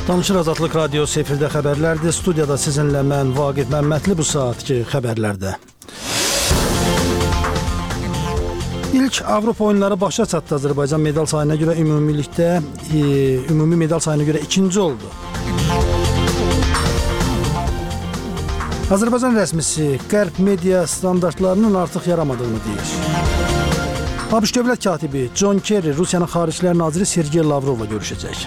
Danışır Azadlıq Radiosu efirdə xəbərlərdir. Studiyada sizinlə mən Vaqif Məmmədli bu saatki xəbərlərdə. İlk Avropa oyunları başa çatdı. Azərbaycan medal sayına görə ümumi medal sayına görə ikinci oldu. Azərbaycan rəsmisi Qərb media standartlarının artıq yaramadığını deyir. ABŞ dövlət katibi John Kerry Rusiyanın Xaricilər naziri Sergey Lavrovla görüşəcək.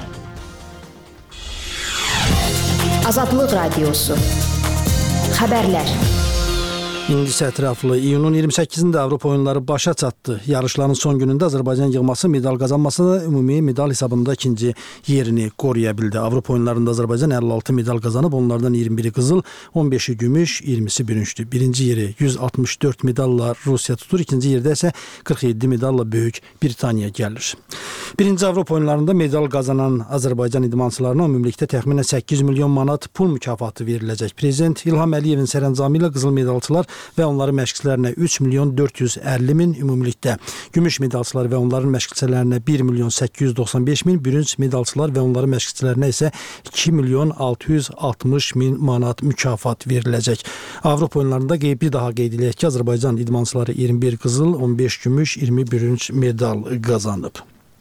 Azadlıq Radiosu Xəbərlər. İndi isə ətraflı. İyunun 28-də Avropa oyunları başa çatdı. Yarışların son günündə Azərbaycan yığması medal qazanması da ümumi medal hesabında ikinci yerini qoruya bildi. Avropa oyunlarında Azərbaycan 56 medal qazanıb, onlardan 21-i qızıl, 15-i gümüş, 20-si bürüncdür. Birinci yeri 164 medalla Rusiya tutur, ikinci yerdə isə 47 medalla Böyük Britaniya gəlir. Birinci Avropa oyunlarında medal qazanan Azərbaycan idmançılarına ümumilikdə təxminən 8 milyon manat pul mükafatı veriləcək. Prezident İlham Əliyevin sərəncamı ilə qızıl medalçılar və onların məşqçilərinə 3 milyon 450 min, ümumilikdə gümüş medalçılar və onların məşqçilərinə 1 milyon 895 min, bürünc medalçılar və onların məşqçilərinə isə 2 milyon 660 min manat mükafat veriləcək. Avropa oyunlarında bir daha qeyd edilək ki, Azərbaycan idmançıları 21 qızıl, 15 gümüş, 20 bürünc medal qazanıb.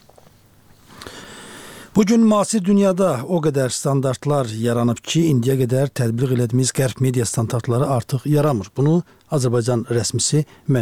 Bugün müasir dünyada o qədər standartlar yaranıb ki, indiyə qədər tətbiq elədiyimiz Qərb media standartları artıq yaramır. Bunu Azərbaycan rəsmisi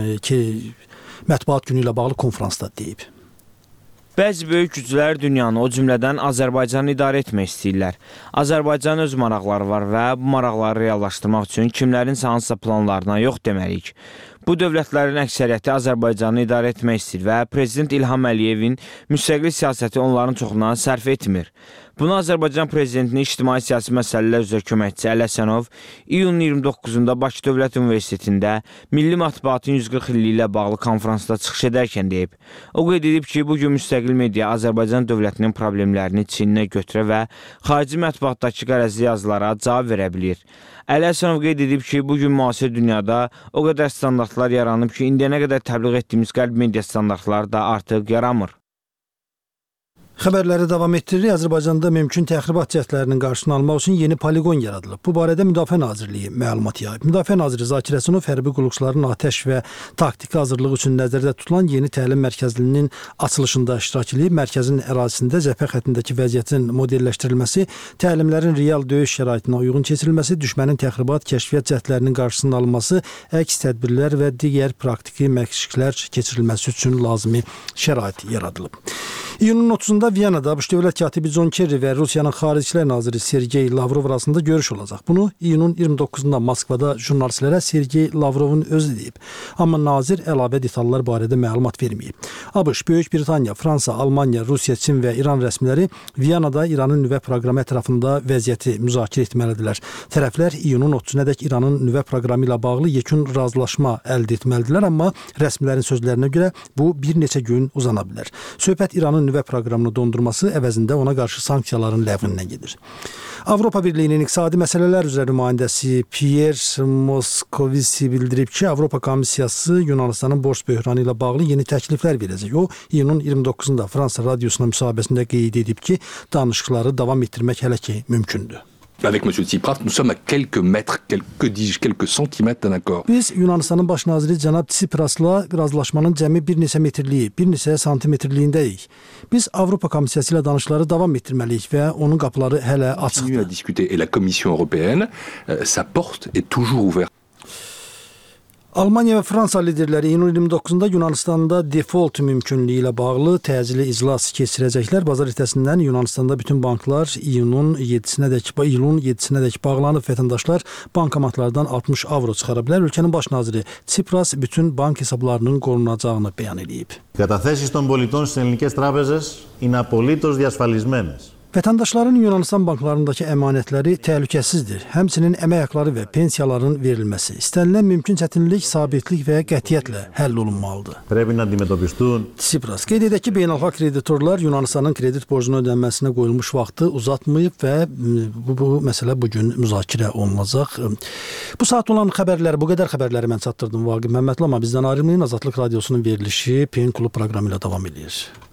mətbuat günü ilə bağlı konferansda deyib. Bəzi böyük güclər dünyanı, o cümlədən Azərbaycanı idarə etmək istəyirlər. Azərbaycanın öz maraqları var və bu maraqları reallaşdırmaq üçün kimlərin hansısa planlarına yox deməliyik. Bu dövlətlərin əksəriyyəti Azərbaycanı idarə etmək istəyir və Prezident İlham Əliyevin müstəqil siyasəti onların çoxuna sərf etmir. Bunu Azərbaycan Prezidentinin ictimai-siyasi məsələlər üzrə köməkçisi Əli Həsənov iyunun 29-da Bakı Dövlət Universitetində Milli Mətbuatın 140 illiyi ilə bağlı konferansda çıxış edərkən deyib. O qeyd edib ki, bugün müstəqil media Azərbaycan dövlətinin problemlərini çiyninə götürə və xarici mətbuatdakı qərəzli yazılara cavab verə bilir. Əli Həsənov qeyd edib ki, bugün müasir dünyada o qədər standartlar yaranıb ki, indiyənə qədər təbliğ etdiyimiz qərb media standartları da artıq yaramır. Xəbərləri davam etdiririk. Azərbaycanda mümkün təxribat cəhdlərinin qarşısını almaq üçün yeni poliqon yaradılıb. Bu barədə Müdafiə Nazirliyi məlumat yayıb. Müdafiə Naziri Zakir Həsənov hərbi qulluqçuların atəş və taktiki hazırlığı üçün nəzərdə tutulan yeni təlim mərkəzinin açılışında iştirak edib. Mərkəzin ərazisində cəbhə xəttindəki vəziyyətin modelləşdirilməsi, təlimlərin real döyüş şəraitinə uyğun keçirilməsi, düşmənin təxribat, kəşfiyyat cəhdlərinin qarşısının alınması, əks tədbirlər və digər praktiki məşqlər keçirilməsi üçün lazımi şərait yaradılıb. İyunun 30-da Viyanada ABŞ dövlət katibi John Kerry və Rusiyanın Xaricilər naziri Sergey Lavrov arasında görüş olacaq. Bunu iyunun 29-da Moskvada jurnalistlərə Sergey Lavrovun özü deyib. Amma nazir əlavə detallar barədə məlumat verməyib. ABŞ, Böyük Britaniya, Fransa, Almaniya, Rusiya, Çin və İran rəsmiləri Viyanada İranın nüvə proqramı ətrafında vəziyyəti müzakirə etməlidirlər. Tərəflər iyunun 30-nədək İranın nüvə proqramı ilə bağlı yekun razılaşma əldə etməlidirlər, amma rəsmilərin sözlərinə görə bu bir neçə gün uzana bilər. Söhbət İranın nüvə proqramını dondurması əvəzində ona qarşı sanksiyaların ləğvindən gedir. Avropa Birliyinin iqtisadi məsələlər üzrə nümayəndəsi Pierre Moscovici bildirib ki, Avropa Komissiyası Yunanistanın borc böhranı ilə bağlı yeni təkliflər verəcək. O, iyunun 29-da Fransa radiosuna müsahibəsində qeyd edib ki, danışıqları davam etdirmək hələ ki mümkündür. Avec M. Tsipras, nous sommes à quelques mètres, quelques centimètres d'un accord. Biz Yunanistanın baş naziri cənab Tsiprasla razılaşmanın cəmi bir neçə metrliyi, bir neçə santimetrliyindəyik. Biz Avropa Komissiyası ilə danışıqları davam etdirməliyik və onun qapıları hələ açıqdır. À discuter et la Commission européenne, sa porte est toujours ouverte. Almaniya və Fransa liderləri iyunun 29-da Yunanistanda default mümkünlüyü ilə bağlı təcili iclas keçirəcəklər. Bazar ertəsindən Yunanistanda bütün banklar iyulun 7-sinədək bağlanıb, vətəndaşlar bankomatlardan 60 avro çıxara bilər. Ölkənin baş naziri Tsipras bütün bank hesablarının qorunacağını bəyan edib. Καταθέσεις των πολιτών στις ελληνικές τράπεζες είναι απολύτως διασφαλισμένες. Vətəndaşların Yunanistan banklarındakı əmanətləri təhlükəsizdir. Həmçinin əmək haqları və pensiyaların verilməsi. İstənilən mümkün çətinlik, sabitlik və qətiyyətlə həll olunmalıdır. Tsipras qeyd edək ki, beynəlxalq kreditorlar Yunanistanın kredit borcunun ödənməsinə qoyulmuş vaxtı uzatmayıb və bu məsələ bugün müzakirə olunacaq. Bu saat olan xəbərlər, bu qədər xəbərləri mən çatdırdım Vaqif Məmmədli, amma bizdən ayrılmayın. Azadlıq Radiosunun verilişi PEN Klub proqramı ilə davam edir.